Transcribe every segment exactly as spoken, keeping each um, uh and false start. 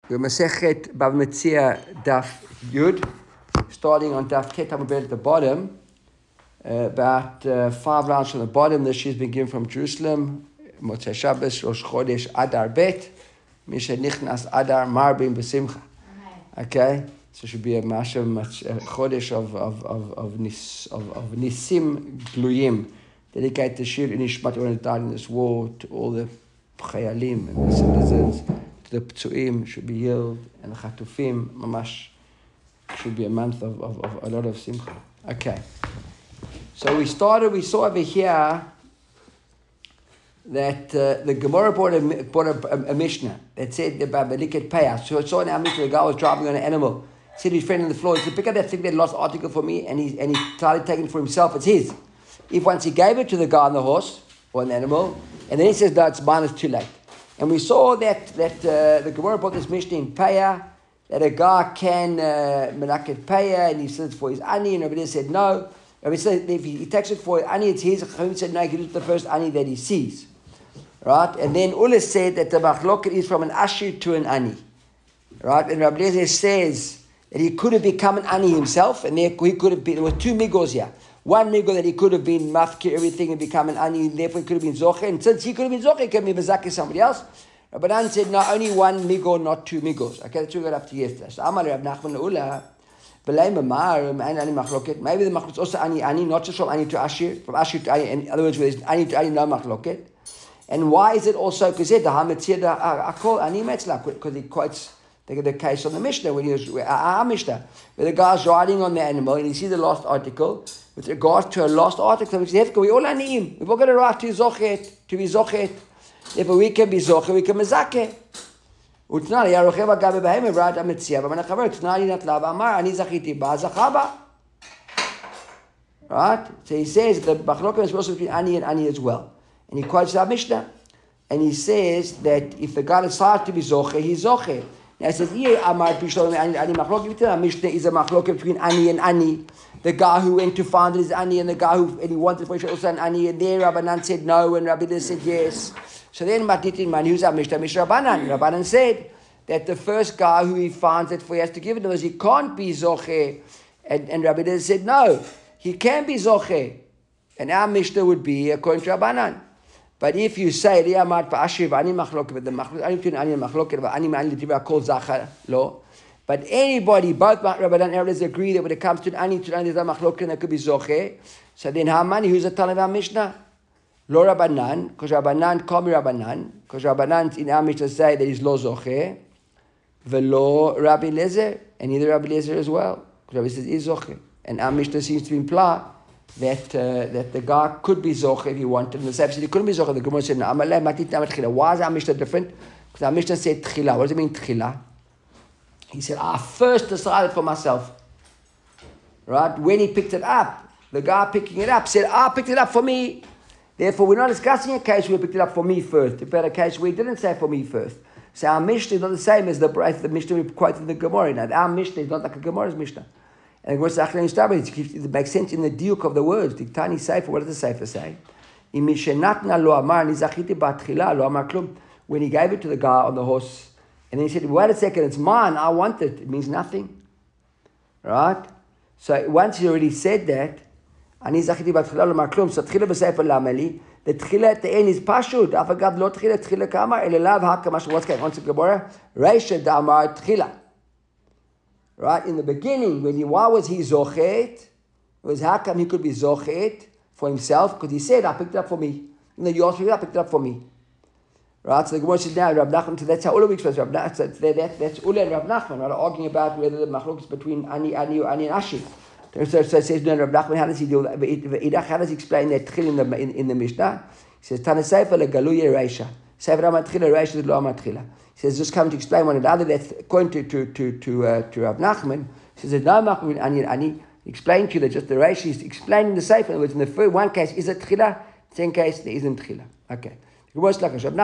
We're Masechet Bava Metzia Daf Yud, starting on Daf Ket Amud at the bottom, uh, about uh, five rounds from the bottom. That she's been given from Jerusalem. Motzei Shabbos Rosh Chodesh Adar Bet, Misha Nichnas Adar Marbim B'Simcha. Okay, so it should be a Mashem Chodesh of of of of nis of, of Nisim Gluyim, dedicated to Shir Nishmat when it died in this war, to all the Chayalim and the citizens. The Ptsuim should be healed, and the Chatufim, Mamash, should be a month of, of, of a lot of Simcha. Okay. So we started, we saw over here that uh, the Gemara brought a, brought a, a, a Mishnah that said about Beliket Payah. So it saw in our Mishnah, the guy was driving on an animal, said to his friend on the floor, he said, pick up that thing, that lost article for me, and he, and he started taking it for himself, it's his. If once he gave it to the guy on the horse, or an animal, and then he says, no, it's mine, it's too late. And we saw that that uh, the Gemara brought this Mishnah in Payah, that a guy can menaket uh, Payah, and he said it's for his ani, and Rabbi said no. Rabbi said if he, he takes it for his ani, it's his. Chachamim said no, he can use the first ani that he sees, right? And then Ula said that the machloket is from an ashir to an ani, right? And Rabbi says that he could have become an ani himself, and there he could have been. There were two migos here. One migo that he could have been mafkir everything and become an ani, and therefore he could have been zoche. And since he could have been zoche, he can be bezaki somebody else. Rabbanan said, no, only one migo, not two migos. Okay, that's what we got up to yesterday. So Amar Rab Nachman Ula, Belay Mamar, Ani Ani Machloket. Maybe the Machloket is also ani ani, not just from ani to ashir, from ashir to ani. In other words, where there's ani to ani, no Machloket. And why is it also? Because he said the Hamatzir Akol ani metzla, because he quotes the, the case on the Mishnah when he was our Mishnah, where the guy's riding on the animal and he sees the lost article. With regard to a lost article, we say, we all aniim. We've all got a right to zochet, to be zochet. If we can be zochet, we can mezake. Utnali yarochev agabe behem right ametzia, but manachaver utnali natlav amar ani zachiti ba zachaba. Right? So he says the machlokem is supposed to be ani and ani as well, and he quotes our Mishnah, and he says that if the guy decides to be zochet, he's zochet. Now he says here amar pishlom ani ani machlokem. Our Mishnah is a machlokem between ani and ani. The guy who went to find his ani, and the guy who and he wanted for also an ani, and there Rabbanan said no, and Rabbi said yes. So then Matitin Man, who's our Mishnah? Mishnah Rabbanan. Rabbanan said that the first guy who he finds it for, he has to give it to us. He can't be zoche, and, and Rabbi said no, he can be zoche, and our Mishnah would be according to Rabbanan. But if you say Riyamat Pa'ashiv Ani Machlok, but the Machlok Ani between Ani and Machlok, but Ani Ani L'Tivah called Zachar lo. But anybody, both Rabbanan and Rabbis agree that when it comes to an ani, to an ani, there's a machloket that could be zoche. So then how many? Who's the Talmud of our Mishnah? Lo Rabbanan, because Rabbanan, call me Rabbanan, because Rabbanan in our Mishnah say that he's lo zoche, velo Rabbi Lezer, and neither Rabbi Lezer as well, because Rabbi says he's zoche. And our Mishnah seems to imply that uh, that the guy could be zoche if he wanted, and the Sab said he couldn't be zoche. The Gemara said, no, Amalei matit namat tchila. Why is our Mishnah different? Because our Mishnah said tchila. What does it mean tchila? He said, I first decided for myself. Right? When he picked it up, the guy picking it up said, I picked it up for me. Therefore, we're not discussing a case where he picked it up for me first. It's about a case where he didn't say for me first. So our Mishnah is not the same as the, the Mishnah we quoted in the Gemara. Now, our Mishnah is not like a Gemara's Mishnah. And the Gemara it makes sense in the diuk of the words. The Tani Sefer, what does the Sefer say? When he gave it to the guy on the horse, and then he said, wait a second, it's mine, I want it. It means nothing. Right? So once he already said that, ani zachiti b'tchila lo maklum, so tchila b'sefer lameli, the tchila at the end is pashut, afagav lo tchila, tchila kamar, elelav hakamash, what's going on to Gemara? Reisha damar tchila. Right? In the beginning, when he, why was he zochet? It was how come he could be zochet for himself? Because he said, I picked it up for me. And then you asked me, I picked it up for me. Right, so the Gemara says now, Rav Nachman, so that's how Ula explains Rav Nachman. So that, that, that's Ula and Rav Nachman, right, arguing about whether the machlok is between Ani, Ani, or Ani and Ashi. So, so, so it says, no, Rav Nachman, how does he do that? How does he explain that tchil in the, in, in the Mishnah? He says, Tana Sefer legaluye reisha. Sefer amat tchila, reisha is lo amat tchila. He says, just come to explain one another. That's according to, to, to, to, uh, to Rav Nachman. He says, there's no machlok between Ani and Ani. He explained to you that just the reisha is explaining the Sefer. In other words, in the first one case, is it tchila? Second case, there isn't tchila. Okay. Both of them say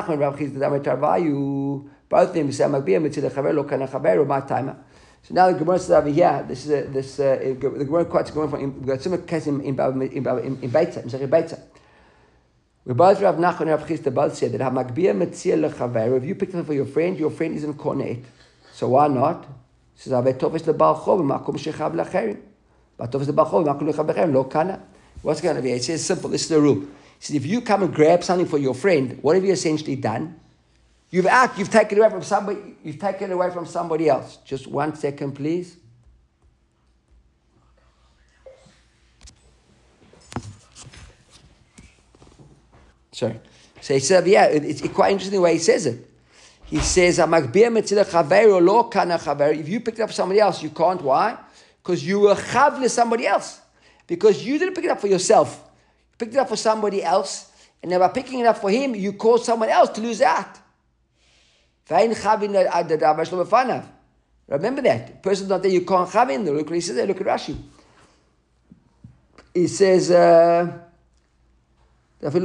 Magbia my timer. So now the Gemara says over here, this is a, this uh, the Gemara quotes going from we've got similar case in in in in Beitza, in Beitza. We both Rav Nachman and Rav Chisda both said that Hamagbia Metzia lechaver. If you pick it up for your friend, your friend isn't cornet. So why not? He says, "Ave tofes lebal chov makom shechav lacherim." But tofes lebal chov makom shechav lacherim lo kana. What's going to be? It says simple. This is the rule. He says, if you come and grab something for your friend, what have you essentially done? You've act, you've taken it away from somebody, you've taken it away from somebody else. Just one second, please. Sorry. So he said, yeah, it's quite interesting the way he says it. He says, if you picked it up for somebody else, you can't. Why? Because you were chav to somebody else. Because you didn't pick it up for yourself. You picked it up for somebody else, and then by picking it up for him, you caused someone else to lose out. Remember that. The person's not there, you can't chav in there. Look what he says there, look at Rashi. He says, uh, sorry,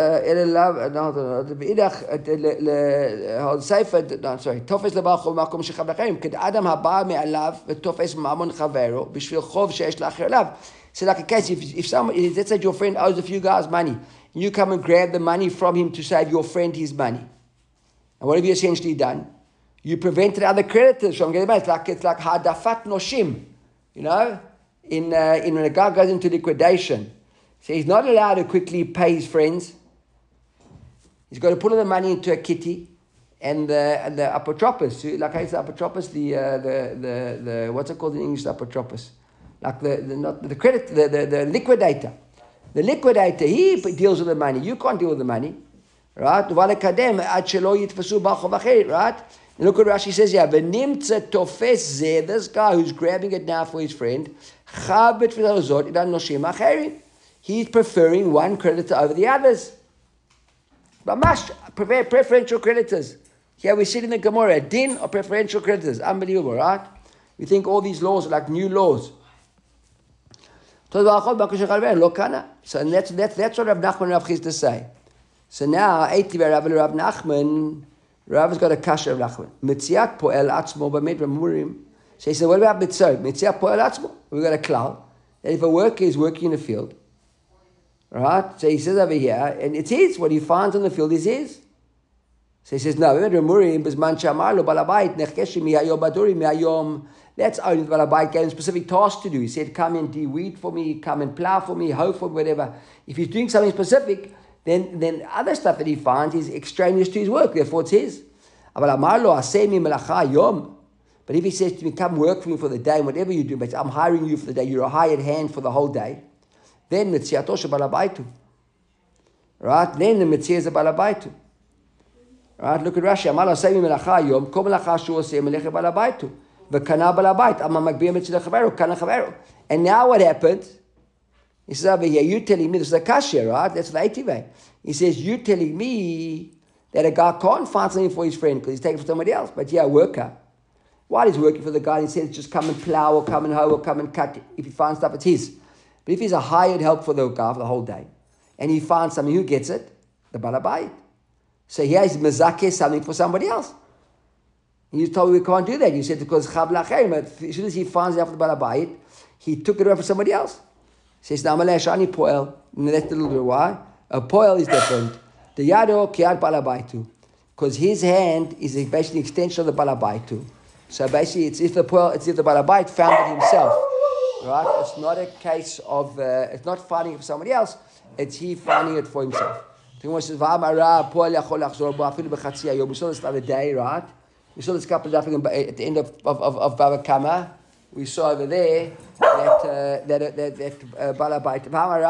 תופס לבעל חוב במקום שחב לאחרים, כאדם הבא מעליו ותופס ממון חברו בשביל חוב שיש לאחר אליו. So like a case, if, if someone, let's say your friend owes a few guys money, and you come and grab the money from him to save your friend his money. And what have you essentially done? You prevented other creditors from getting money. It's like, it's like hadafat noshim, you know, in, uh, in when a guy goes into liquidation. So he's not allowed to quickly pay his friends. He's got to put all the money into a kitty, and the and the apotropos, like I said, apotropos, the uh, the the the what's it called in English, the apotropos, like the the not the credit, the, the the liquidator. The liquidator, he deals with the money. You can't deal with the money, right? Right? And look what Rashi says here. This guy who's grabbing it now for his friend, he's preferring one creditor over the others. Mamash, preferential creditors. Here we sit in the Gemara, din or preferential creditors. Unbelievable, right? We think all these laws are like new laws. So and that's, that's, that's what Rav Nachman and Rav Chisda say. So now, Eiti Rav Rav Nachman, Rav has got a kasha of Nachman. Mitziat po'el atzmo b'med Ramurim. So he said, what about mitzvot? Mitziat po'el atzmo. We've got a cloud. That if a worker is working in the field, right? So he says over here, and it's his. What he finds on the field is his. So he says, no, Ramurim b'zman shamar lo balabait nechkeshi mihayom baduri mihayom. That's only the balabait gave him specific tasks to do. He said, come and de-weed for me, come and plow for me, hoe for me, whatever. If he's doing something specific, then then other stuff that he finds is extraneous to his work, therefore it's his. But if he says to me, come work for me for the day, and whatever you do, but I'm hiring you for the day, you're a hired hand for the whole day, then mitziato shebalabaitu. Right? Then the mitzvah is a balabaitu. Right? Look at Rashi. Amar lo aseh melacha yom, kol melacha shu oseh melecha balabaitu. V'kana balabait, ama magbir mitzvah chaveru, kana chaveru. And now what happens? He says over here, you telling me, this is a kasha, right? That's the eighty-way. He says, you telling me that a guy can't find something for his friend because he's taking it for somebody else. But yeah, a worker. While he's working for the guy, he says, just come and plow or come and hoe or come and cut. If he finds stuff, it's his. But if he's a hired help for the guy for the whole day, and he finds something, who gets it? The balabait. So here he's mezakeh something for somebody else. And you told me we can't do that. You said because chav lachem. As soon as he finds out for the balabait, he took it away for somebody else. He says, Namaleh shani poel. And that's a little bit why. A poel is different. The yado kiad balabaitu. Because his hand is basically an extension of the balabaitu. So basically, it's if the poel, it's if the balabait found it himself. Right? It's not a case of, uh, it's not finding it for somebody else. It's he finding it for himself. We saw this the other day, right? We saw this couple of at the end of, of, of, of Baba Kama. We saw over there that uh, that that that balabait.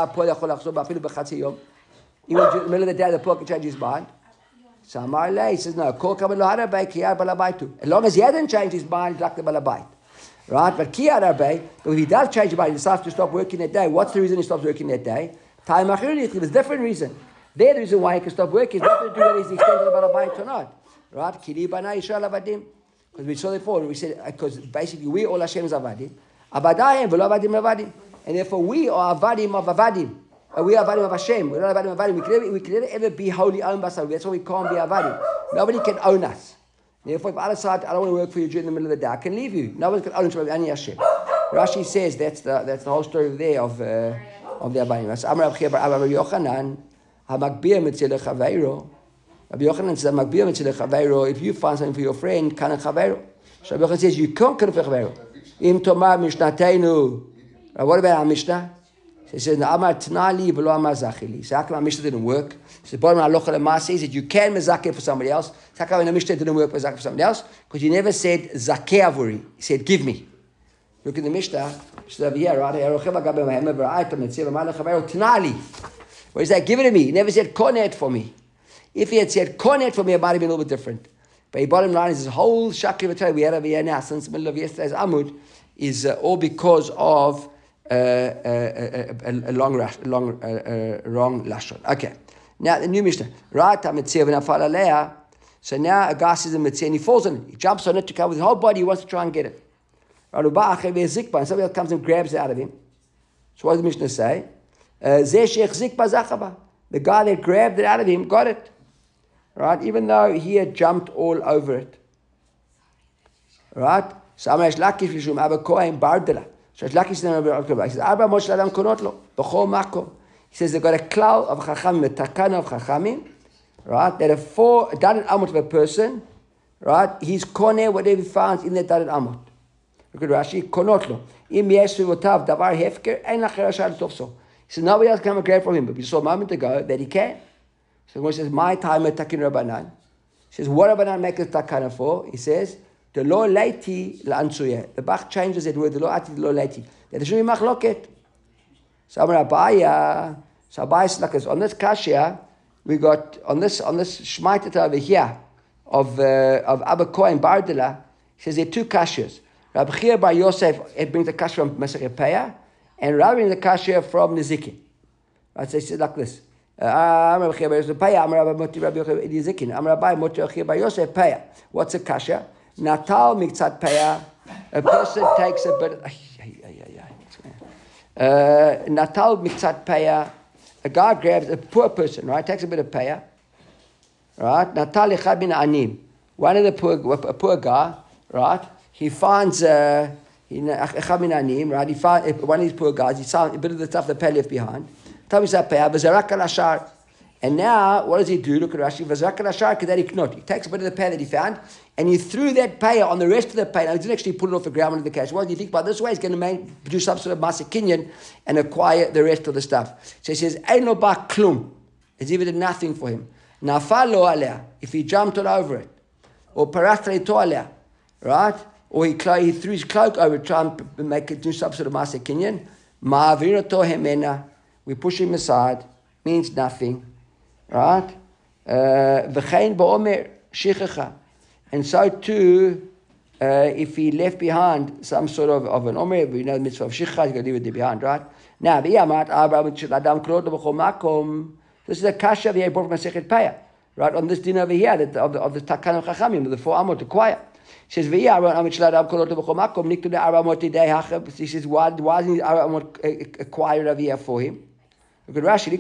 In the middle of the day, the poor can change his mind. So Amar he says no. As long as he hasn't changed his mind, it's like the balabait, right? But kiyar arbei, but if he does change his mind, he decides to stop working that day. What's the reason he stops working that day? Time achirli. There's a different reason. There, the reason why he can stop working is nothing to do with his extended the balabait or not. Right? Because we saw before, we said, because basically we all Hashem's avadim. Abadayim, v'lo avadim avadim. And therefore we are avadim of avadim. We are avadim of Hashem. We're not avadim of avadim. We can never, we can never ever be wholly owned by somebody. That's why we can't be avadim. Nobody can own us. Therefore, if I decide I don't want to work for you during the middle of the day, I can leave you. No one can own us, only Hashem. Rashi says that's the that's the whole story there of uh, of the avadim. That's Amar Rav Chia bar Abba Yochanan. Hamakbir mitzvah lechaveiro. Rabbi Yochanan says, if you find something for your friend, kana chaveiro. Rabbi Yochanan says you can't cut off a chaveru. Im tomar mishnatenu. What about our Mishnah? He says, "Amar tnali v'lo amar zachili." So how come our Mishnah didn't work? So the bottom halacha lema says that you can mezakeh for somebody else. So how come the Mishnah didn't work for zakeh for somebody else? Because you never said zakeh avuri. He said, "Give me." Look at the Mishnah. Mishnah over here, right? Tnali. What is that? Give it to me. He never said konet for me. If he had said konet for me, it might have been a little bit different. But the bottom line is this whole shakir v'torah we had over here now since the middle of yesterday's Amud is uh, all because of uh, uh, a, a, a long, rash, long, uh, uh, wrong lashon. Okay. Now the new Mishnah. So now a guy sees a mitzvah and he falls on it. He jumps on it to cover his whole body. He wants to try and get it. And somebody else comes and grabs it out of him. So what does the Mishnah say? Uh, the guy that grabbed it out of him got it. Right? Even though he had jumped all over it. Right? So Amar Shlakish Vishum Abba Kohen Bardela. So Shlakish says, Arba Moshe Adam Konotlo, B'chol Makom. He says they've got a cloud of Chachamim, a takana of Chachamim, right? That have four Dalet Amot of a person, right? He's Koneh whatever he finds in the Dalet Amot. Look at Rashi, Konotlo. Im Yesh Vivotav Davar Hefker, Ein Lacher Rashad Tofso. He says nobody else can come and grab from him, but we saw a moment ago that he can. So when he says, my time at Takin Rabbanan, he says, what Rabbanan make a takana for? He says, the lo leiti la'ansuye. The Bach changes it with the lo ati, the lo leiti. That there should be machloket. So Amar Abaya, so Abaya is like this. On this kashya, we got, on this on this shmaitat over here, of uh, of Abba Kohen Bardela, he says there are two kashyas. Rabbi Chia Bar Yosef, it brings the kasha from Masechet Peah, and Rabbi brings the kasha from Nezikin. Right, so he says like this. Amar Chia Bar Yosef Peah, Amar Rabbi Moti Rabbi Nezikin, Amar Rabbi Moti Chia Bar Yosef Peah. What's a kasha? Natal miktzat peah, a person takes a bit. Uh, Natal miktzat peah, a guy grabs a poor person, right? Takes a bit of peah, right? Natal echad min anim. One of the poor, a poor guy, right? He finds uh, echad min anim, right? He finds one of these poor guys. He found a bit of the stuff the peah left behind. Tal miktzat peah, v'zarak al ashar. And now, what does he do? Look at Rashi. He takes a bit of the pay that he found, and he threw that pay on the rest of the pay. Now, he didn't actually put it off the ground into the cash. What do you think about this way? He's going to make, produce some sort of Masa Kinyan and acquire the rest of the stuff. So he says, Ein lo ba klum. It's even did nothing for him. Nafal lo aleh. If he jumped all over it. Or parachta to aleh. Right? Or he, he threw his cloak over it, trying to make it do some sort of Masa Kinyan. Ma'avir to hemena. We push him aside. Means nothing. Right? V'chein ba'omer shichecha. And so too, uh, if he left behind some sort of, of an omer, we know the mitzvah of shichecha, he's going to leave it there behind, right? Now, this is a kasha that he brought from Masechet Peah, right? On this din over here, that, of the, of the takan of chachamim, of the four amot, the choir. He says, he says, why, why isn't the amot acquired over here for him? Look at Rashi.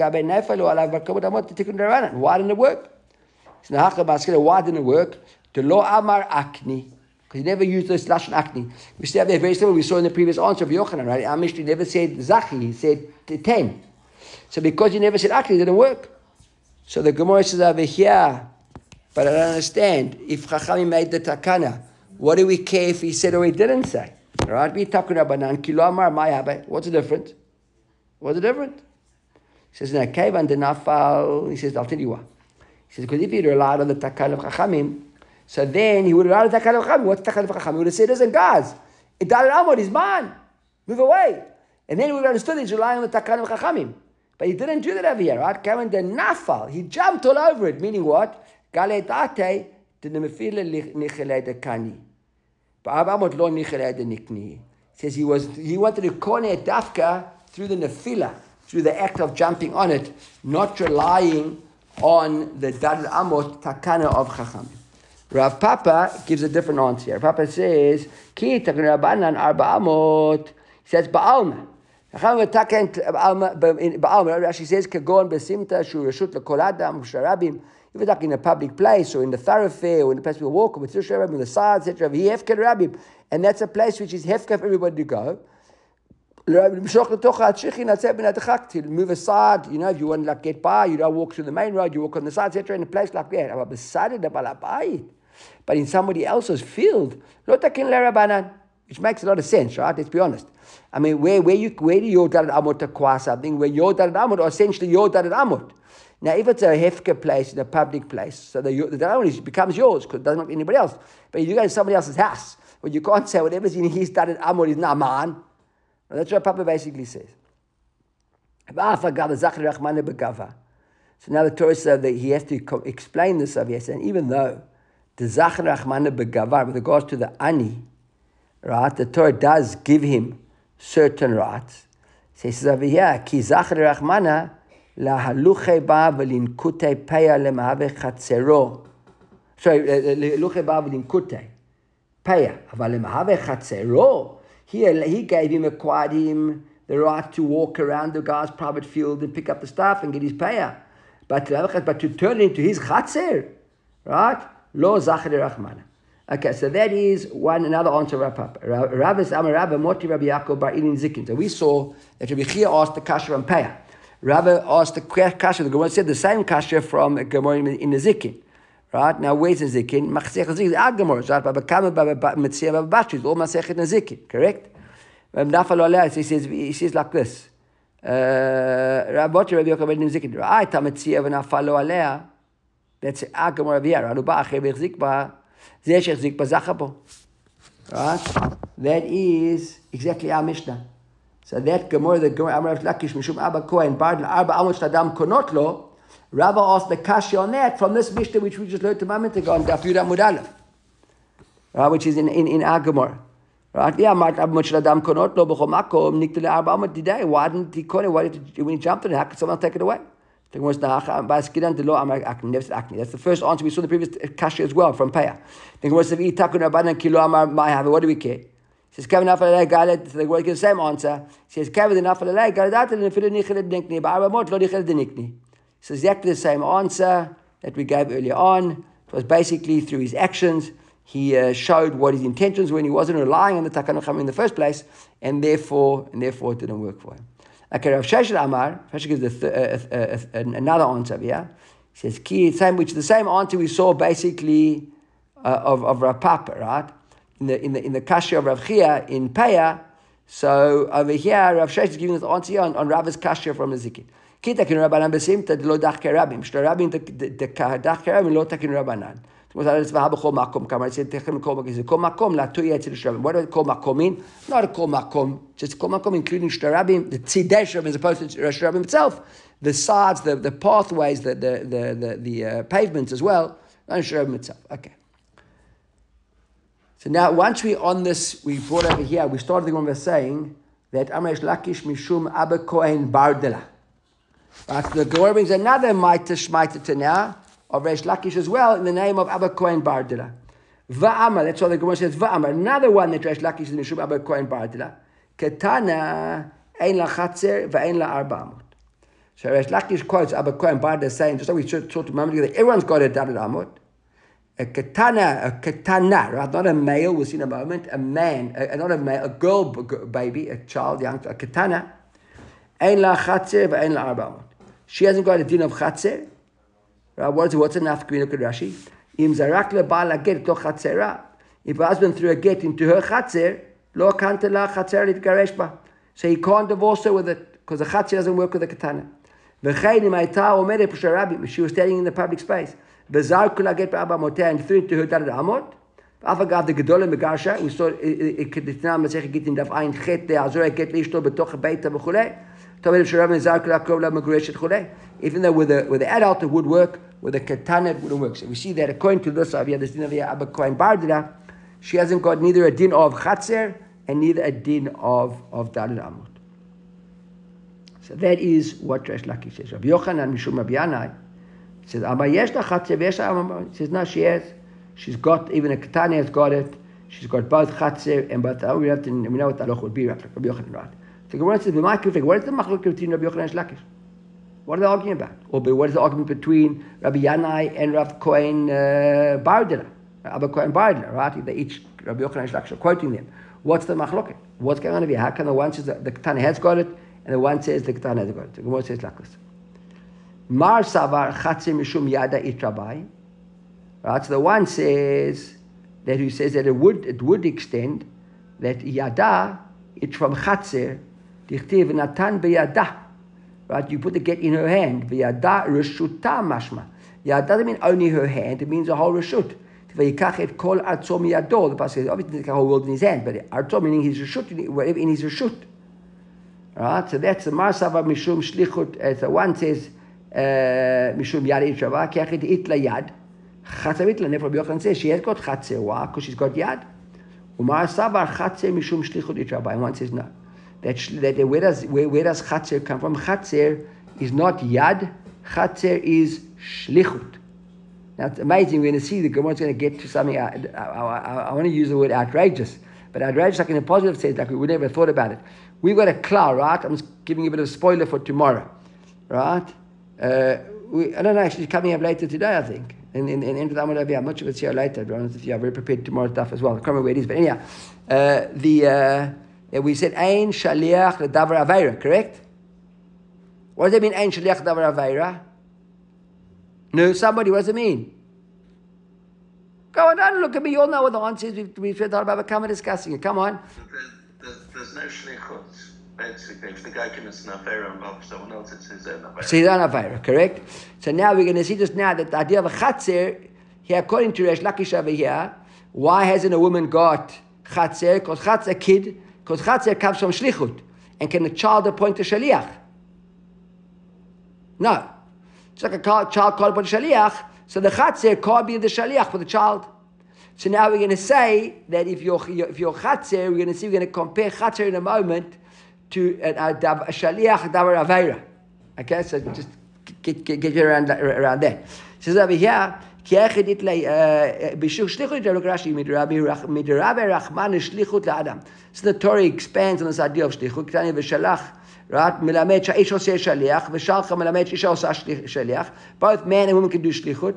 Why didn't it work? Why didn't it work? The lo amar akni, because he never used this lashon akni. We see there very similar. We saw in the previous answer of Yochanan, right? Our Mishnah never said zachi. He said ten. So because he never said akni, it didn't work. So the Gemara says over here, but I don't understand. If Chachamim made the takana, what do we care if he said or he didn't say? Right? We takun rabbanan kilo amar mayabe. What's the difference? What's the difference? He says, "Na kevan de nafal." He says, "I'll tell you why." He says, "Because if he'd relied on the takal of Chachamim, so then he would have relied on the takal of Chachamim. What's the takal of Chachamim? He would have said, "Listen, guys, it died Amod is mine. Move away." And then he would have understood he's relying on the takal of Chachamim. But he didn't do that over here, right? Kevan de nafal. He jumped all over it. Meaning what? Galet ate de nemefile nichele de kani. But Amod lo nichele de nikni. Says he was he wanted to corner dafka through the nefila, through the act of jumping on it, not relying on the Dalet Amot takana of Chacham. Rav Papa gives a different answer here. Rav Papa says, Ki takana Rabbanan arba Amot. He says, Ba'alma. Chacham taken Ba'alma. Rashi says, Kagon besimta shu reshut lekol adam sharabim. If you're talking in a public place, or in the thoroughfare, or in the place we walk, or with Rabim, the side, et cetera, he hefker Rabim. And that's a place which is hefker for everybody to go. He'll move aside, you know, if you want to like, get by, you don't walk through the main road, you walk on the side, et cetera, in a place like that. but in somebody else's field, lo takin lerabanan, which makes a lot of sense, right? Let's be honest. I mean, where where you where do your dalet amot acquire something where your dalet amot are essentially your dalet amot? Now, if it's a hefker place in a public place, so the the dalet amot becomes yours because it doesn't belong to anybody else. But if you go to somebody else's house, well, you can't say whatever's in his dalet amot is not mine. Well, that's what Papa basically says. So now the Torah says that he has to co- explain this over here, and even though the Zachar Rachmana Begavar, with regards to the Ani, right, the Torah does give him certain rights. So he says over here, Ki Zachar Rachmana la haluche ba v'linkute peya lemahave chatzero. Sorry, haluche ba v'linkute peya, aval lemahave chatzero. Here he gave him, acquired him the right to walk around the guy's private field and pick up the stuff and get his payer. But to, but to turn it into his chatzer, right? Lo zachar rachmana. Okay, so that is one another answer. Rav Rav Amar Rabba Moti Rabbi Yaakov Bar Ilin Zikin. So we saw that Rabbi Chia asked the kasher on payer. Rabbi asked the kasher. The Gemara said the same kasher from Gemara in the Zikin. Right now, where's the Zikin? Machsech Zikin. Our Gemara, right? Baba Kama Baba Metzia Baba Bashri. All Masechet in the Zikin. Correct. He says, he says like this. Rabbi Rabbi Yaakov ben Zikin. Right, Tametzia v'nafalo alea. That's our Gemara here. Anuba acher b'chzikba. Zeh shechzikba zachabo. Right. That is exactly our Mishnah. So that Gemara, the Gemara Amar Lakish Mishum Abba Kohen Bardel Arba Amot Shadam Konotlo. Rabbi asked the kasha on that from this Mishnah which we just learned a moment ago on Daf Yud Amud Aleph. Right, which is in in in our Gemara. Right? Yeah, Mart Abba Shadam Konot Lo B'chol Makom Niktel Arba Amot Didei. Why didn't he call it? Why did he, when he jumped on it? How could someone take it away? The Gemara says Baskidan Delo Amar Akni. Never said Akni. That's the first answer we saw in the previous kasha as well from Paya. The Gemara says Itakun Rabbanan Kilo Amar Ma'ahav. What do we care? He says Kevin Afalei Galet. The Gemara gives the same answer. He says Kevin Afalei Galet and Fil Nichel Nikni. Ba'arba Mot Lo Nichel Nikni. It's exactly the same answer that we gave earlier on. It was basically through his actions. He uh, showed what his intentions were when he wasn't relying on the Takana Chachamim in the first place, and therefore, and therefore it didn't work for him. Okay, Rav Sheshet Amar, Rav Sheshet gives the th- uh, uh, uh, another answer here. He says, Ki, same, which is the same answer we saw basically uh, of, of Rav Papa, right? In the in the in the kasha of Rav Chia in Peah. So over here, Rav Sheshet is giving us the answer here on, on Rav's kasha from the Zikin. Ki takin Rabbanan besimta lo dachke rabim. Shlo rabim the dachke rabim lo takin Rabbanan. What does it call makom mean? Not a kol makom, just kol makom including shtarabim, the tzidesh as opposed to shtarabim itself, the sides, the, the pathways, the the the the, the uh, pavements as well, not shtarabim itself. Okay. So now once we're on this, we brought over here, we started the one by saying that Amresh Lakish Mishum Abba Kohen Bardela. But the Gemara brings another Maita Shmaita to now of Reish Lakish as well in the name of Abba Kohen Bardela. Va'amar, that's why the Gemara says Va'amar. Another one that Reish Lakish is in Mishum Abba Kohen Bardela. Ketana ein la chatzer va'ein la arba amot. So Reish Lakish quotes Abba Kohen Bardela saying, just like we talked a moment ago, that everyone's got a dalet amot. A ketana, a ketana, right? Not a male, we'll see in a moment. A man, a, not a male, a girl baby, a child, young, a ketana. Ein la chatzer va'ein la arba amot. She hasn't got a din of chatzer. Right? What's what's enough? Can we look at Rashi? Im zarak lebala get to chatzera. If a husband threw a get into her chatzer, lo kante la chatzer litgaresh ba. So he can't divorce her with it because the chatzer doesn't work with the katana. V'chein im hayta omeret p'sharabim. She was standing in the public space. V'zar kula get ba'aba motea and threw it to her dalet amot. Afagav the gedolim megarsha. We saw it could the Tanam Masechet Gittin daf ein chet the azor get leishto betoch beita v'chulei. Even though with a with the adult it would work, with a katana it wouldn't work. So we see that according to this, we have this din of Abba Kohen Bardela, she hasn't got neither a din of chatzer and neither a din of of dalet amot. So that is what Reish Lakish says. Rabbi Yochanan Mishum Rabbi Yanai says, "Amar yesh la chatzer v'yesh la amot." He says, "No, she has. She's got even a katana has got it. She's got both chatzer and both. Oh, we have to we know what the halach would be. Rabbi Yochanan, right?" The Gemara says, what is the machlok between Rabbi Yochanan and Lakish? What are they arguing about? Or what is the argument between Rabbi Yanai and Rav Kohen uh, Bardela? Abba Kohen Bardela, right? They each, Rabbi Yochanan and Lakish are quoting them. What's the machlok? What's going on here? How come the one says that the Ketana has got it, and the one says the Ketana hasn't got it? The Gemara says like this. Mar savar chatzer mishum yada itrabai. Right? So the one says that who says that it would it would extend that yada it's from chatzer dichtiv natan beyada. Right? You put the get in her hand. Beyada reshuta mashma. Yada doesn't mean only her hand. It means the whole reshut. Vayikach et kol arzo miyado. The pasuk says obviously the whole world in his hand, but arzo meaning his reshut, whatever in his reshut. Right? So that's the marsava mishum shlichut. As the one says mishum yad itchava kechet itla yad. Chatzer itla. Therefore, Yochanan says she has got chatzer. Why? Because she's got yad. Umar savar chatzer mishum shlichut itchava. And one says no. That, that where does where, where does chatzer come from? Chatzer is not yad. Chatzer is shlichut. Now it's amazing. We're going to see the Gemara is going to get to something. I, I, I, I want to use the word outrageous, but outrageous like in a positive sense, like we would never have thought about it. We've got a cloud, right? I'm just giving you a bit of a spoiler for tomorrow, right? Uh, we, I don't know. Actually, coming up later today, I think. In in in into the Amud Avi, I'm not sure if it's here later. But honest, if you are very prepared tomorrow's stuff as well. I can't remember where it is, but anyhow, uh, the. Uh, we said Ein Shaliach Davar Aveira, correct? What does it mean, Ein Shaliach Davar Aveira? No, somebody, what does it mean? Go on, don't look at me, you all know what the answer is. We've, we've read all about Kama discussing it. Come on. There's, there's, there's no shlichut, basically. If the guy commits an Aveira and involves someone else, it's his own Aveira. It's his own Aveira, correct? So now we're going to see just now that the idea of a Chatzer, here, according to Resh Lakish over here, why hasn't a woman got Chatzer? Because Chatzer, a kid, because Chatzer comes from Shlichut. And can a child appoint a Shaliach? No. It's like a child called upon Shaliach, so the Chatzer can't be the Shaliach for the child. So now we're going to say that if you're, if you're Chatzer, we're going to see, we're going to compare Chatzer in a moment to a, a, a Shaliach Davar Aveira. Okay, so just get, get, get you around, around there. It says over here, so now we're going to say that so the Torah expands on this idea of shlichut. Right? Both man and woman can do shlichut.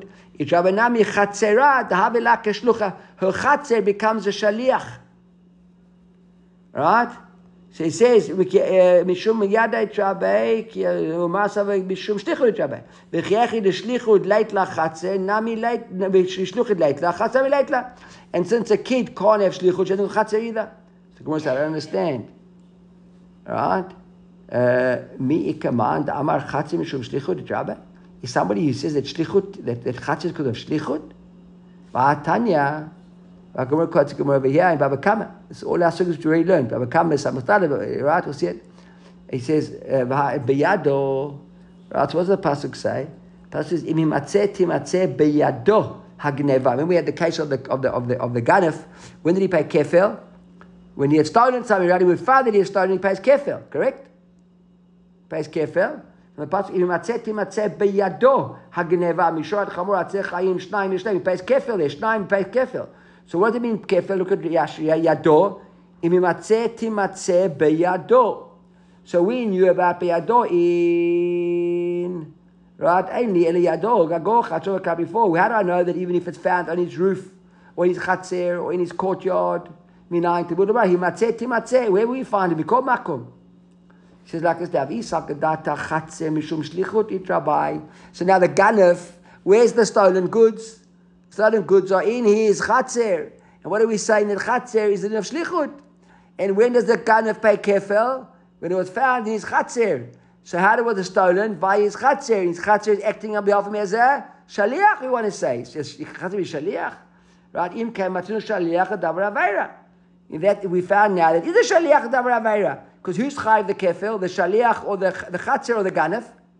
Her chatzer becomes a shaliach. Right? So he says, "Mishum yada itchabei, ki umasav mishum shlichut itchabei. V'chiachi de shlichut leit la chatzer, nami leit shlichut leit la chatzer leit la." And since a kid can't have shlichut, she doesn't have chatzer either. So Gemara said, "I don't understand." Right? Mi command amar chatzer mishum shlichut itchabei. Is somebody who says that shlichut that that chatzer is because of shlichut? Va'atanya. Gemara quotes Gemara over here in Baba Kama. It's all our sugars we already learned. Baba Kama is Samastad, right? We'll see it. He says, Beyado, right? So what does the Pasuk say? The Pasuk says, Im himatzeh timatzeh beyado hagneva. Remember we had the case of the of the of the of the Ganef. When did he pay kefil? When he had stolen something, right? He was found that he had stolen, he pays kefil, correct? Pays kefil. And the Pasuk, Im himatzeh timatzeh beyado hagneva. Mishorat chamor atzeh chayim shnaim yishnaim. He pays kefil there. Shnaim he pays kefil. So what does it mean, kefil? Look at yado. Imimatzeh timatzeh beyado. So we knew about beyado in, right? Only el yado, gago, chatzor before. How do I know that even if it's found on his roof, or his chatzer, or in his courtyard, minayin tibudabah, himatzeh timatzeh, where will we find him? We call makom. He says like this, Davisak data chatzer mishum shlichut itrabai. So now the ganef, where's the stolen goods? Stolen goods are in his chatzer. And what are we saying? That chatzer is in of shlichut. And when does the ganef pay kefel? When it was found in his chatzer. So how was it stolen? By his chatzer. His chatzer is acting on behalf of him as a shaliach, we want to say. It's just, chatzer is shaliach. Right? Im kematunu shaliach davar aveira. In that we found now that it's a shaliach davar aveira. Because who's chayiv the kefel? The shaliach or the, the chatzer or the ganef?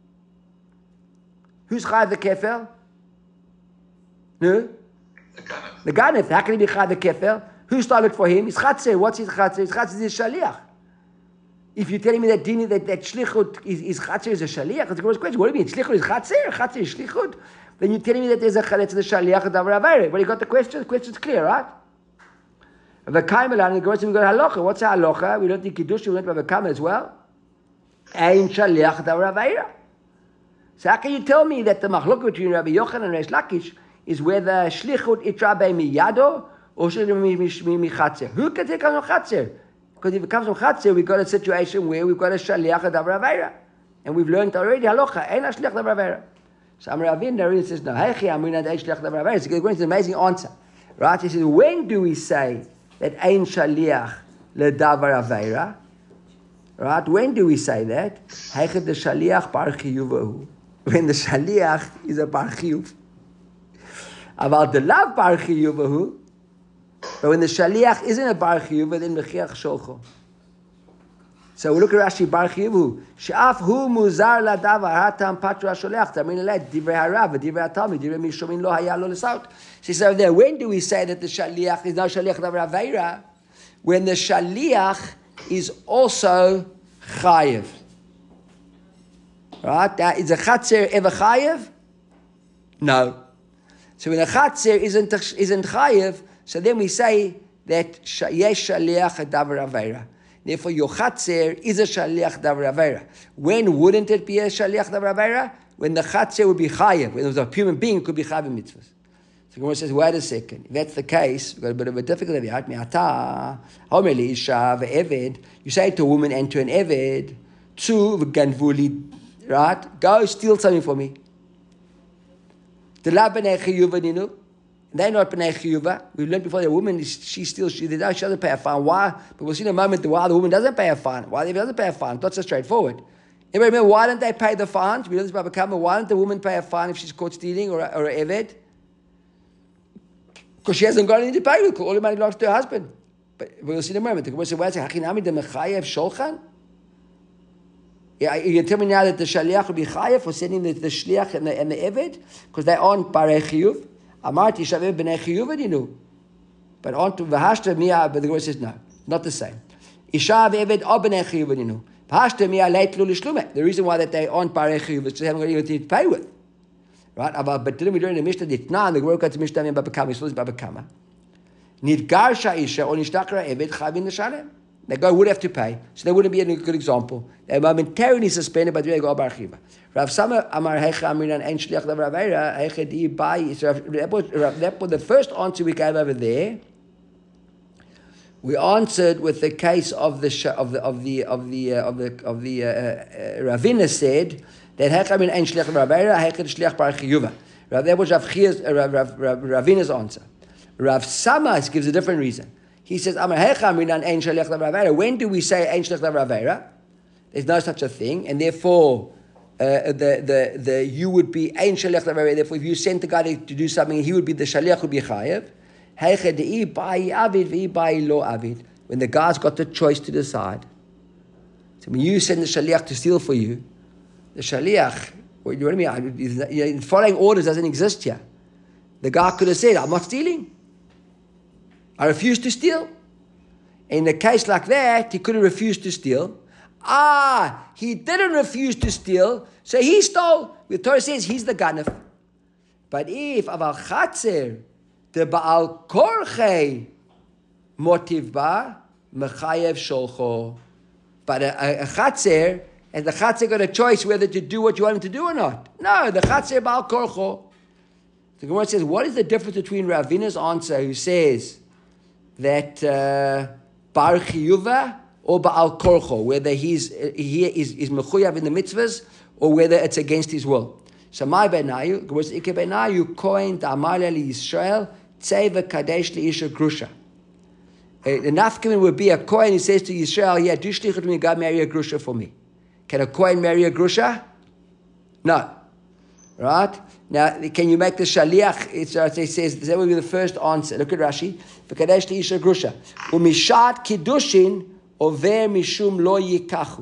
Who's chayiv the kefel? No? The Ganef. The Ganef. How can he be Chad the Kefel? Who stole it for him? His Chatzer. What's his Chatzer? His Chatzer is his Shaliach. If you're telling me that Dini, that, that Shlichut is, is Chatzer is a Shaliach, it's a gross question. What do you mean? Shlichut is Chatzer? Chatzer is Shlichut? Then you're telling me that there's a Chatzer, the Shaliach, and Davar Aveira. Well, you got the question? The question's clear, right? The Kaimelan, the Gemara, we got Halacha. What's a Halacha? We don't think Kiddush, we learned by the Kama as well. Ein Shaliach Davar Aveira. So how can you tell me that the Machlok between Rabbi Yochanan and Reish Lakish is whether shlichut itrabe miyado or michatzer? Who can take on chatzer? Because if it comes from chatzer, we've got a situation where we've got a shaliach davar aveira, and we've learned already halacha ein shliach davar aveira. So Amar Ravina, Ravina says, no. Heichi Amrinan Ein Shliach Davar Avera. It's an amazing answer. Right? He says, when do we say that Ein Shaliach Ledavar Avera? Right? When do we say that? Heichi the Shaliach Bar Chiyuvahu. When the Shaliach is a Bar Chiyuv. About the Lav Bar Chiyuvahu. But when the Shaliach isn't a Bar Chiyuv, then Mechiach Sholcho. So we look at Rashi Bar Chiyuvu. She'af hu muzar ladavar hatam patra sholech. Tamin let divrei harav, divrei atami, divrei mishomin lo haya lo lesaut. She said there, when do we say that the Shaliach is now Shaliach davar aveira? When the Shaliach is also chayev. Right? That is a chatzer ever chayev? No. So when a chatzer isn't isn't chayev, so then we say that yesh Shaliach davar aveira. Therefore, your chatzer is a shaliach davar avera. When wouldn't it be a shaliach davar avera? When the chatzer would be chayev. When it was a human being, it could be chayev in mitzvahs. So Gemara says, wait a second. If that's the case, we've got a bit of a difficulty. You say to a woman and to an eved, tu v'ganvuli, right? Go steal something for me. They're not b'nei chiyuva. We learned before the woman, she still, she, she doesn't pay a fine. Why? But we'll see in a moment why the woman doesn't pay a fine. Why the woman doesn't pay a fine? Not so straightforward. Anybody remember why don't they pay the fine? We learned this Baba Kama. Why don't the woman pay a fine if she's caught stealing or, or an eved? Because she hasn't got anything to pay with. All the money belongs to her husband. But we'll see in a moment. The Gemara says, why is it Hachinami de Mechayev Sholchan? Yeah, you tell me now that the Shaliach will be Chayev for sending the, the Shliach and the, and the eved? Because they aren't Barei Chiyuv. Amarti Shaveh b'nei Chiyuv Dinu. But on to V'hashta Mia, but the Gemara says no, not the same. Isha v'eved o b'nei Chiyuv Dinu. V'hashta Mia leitlu l'shlume. The reason why that they aren't Barei Chiyuv is they haven't got anything to pay with. Right? But didn't we do in the Mishnah Ditna, and the Gemara comes to Mishnah in Baba Kama, it's Baba Kama. Nidgarsha Isha or Nishtakra Eved Chavin L'shalem. The guy would have to pay, so they wouldn't be a good example. They're momentarily suspended, but they go Bar Chiva. Rav Sama Amar Hecha Amrinan Ein Shliach Davar Avera Hecha Di Bai. So the first answer we gave over there, we answered with the case of the of the of the of the uh, of the of the uh, uh, Ravina said that Hecha Amrinan Ein Shliach Davar Avera Hecha Shliach Bar Chiyuva. Rav that was Rav Chia's uh, Rav, Rav, Rav, Ravina's answer. Rav Sama gives a different reason. He says, when do we say Ein Shliach Davar Avera? There's no such a thing, and therefore, uh, the, the, the, you would be Ein Shliach Davar Avera. Therefore, if you sent the guy to, to do something, he would be the Shaliach, would be Chayev. When the guy's got the choice to decide. So when you send the Shaliach to steal for you, the Shaliach, what do you mean? Following orders doesn't exist here. The guy could have said, I'm not stealing. I refuse to steal. In a case like that, he could have refused to steal. Ah, he didn't refuse to steal, so he stole. The Torah says he's the ganef. But if aval chatzer the baal korche motiv ba mechayev sholcho, but a, a, a chatzer, and the chatzer got a choice whether to do what you want him to do or not. No, the chatzer baal korcho. The Gemara says, what is the difference between Ravina's answer, who says that uh, Bar Chiyuva or Ba'al Korcho, whether he's he is is mechuyav in the mitzvahs or whether it's against his will. So my benayu was ike benayu kohen da'amar li Yisrael tzeva kadesh li isha grusha. The nafkamin would be a kohen who says to Yisrael, yeah, do shlichut me, God marry a grusha for me. Can a kohen marry a grusha? No. Right? Now, can you make the shaliach? It's, uh, it says, that would be the first answer. Look at Rashi. V'kadesh li'isha grusha. U'mishat kiddushin over mishum lo yikachu.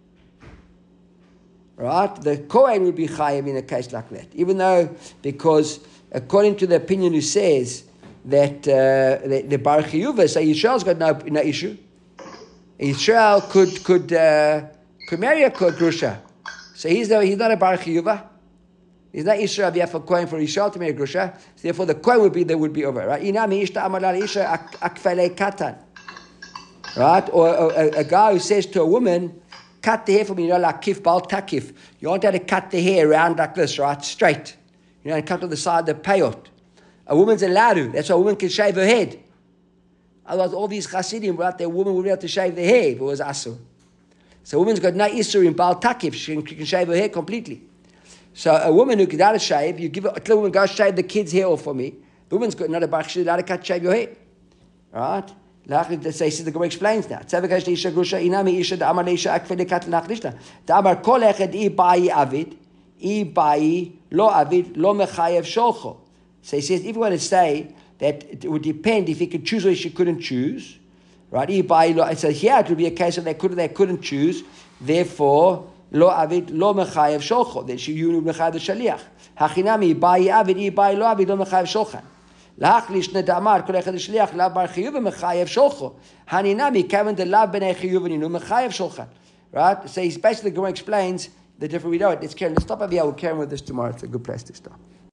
Right? The Kohen would be chayav in a case like that. Even though, because according to the opinion who says that uh, the, the Bar Chiyuva, so Yisrael's got no, no issue. Yisrael could could uh, could marry a grusha. So he's, the, he's not a Bar Chiyuva. He's not Isha Aviyah for Kohen for Yisrael to marry grusha. So therefore, the Kohen would be there would be over. Right? Inami ishta amalal isha akfalei katan. Right? Or a, a, a guy who says to a woman, cut the hair for me, you know, like kif bal takif. You want her to cut the hair around like this, right? Straight. You know, and cut to the side of the payot. A woman's allowed to. That's why a woman can shave her head. Otherwise, all these chassidim, right, their woman would be able to shave their hair if it was asur. So a woman's got no isur in bal takif. She can, she can shave her hair completely. So a woman who got a shave, you give a, a woman, go shave the kid's hair off for me. The woman's got another bach, she's allowed to cut shave your hair. Right? The say the Gemara explains that. Tzavikash isha grusha inami isha da amar leisha akfe lekat nachlishta. Da amar kol echad I bai avid, I bai lo avid lo mechayev sholcho. So he says, if you want to say that it would depend if he could choose or she couldn't choose, right? I bai lo. So here it would be a case of they couldn't they couldn't choose. Therefore, lo avid lo mechayev sholcho. Then she you mechayev the shaliach. Hachinami I bai avid I bai lo avid lo mechayev sholchan. להחליש נדאמר כל אחד השליח לאו בר חיוב ומחייב שולחו. הנינמי כיוון דלאו בני חיוב ונינו מחייב שולחן. Right? So he's basically going to explains the different, we know it. Let's, let's stop over here. We'll carry on with this tomorrow. It's a good place to stop.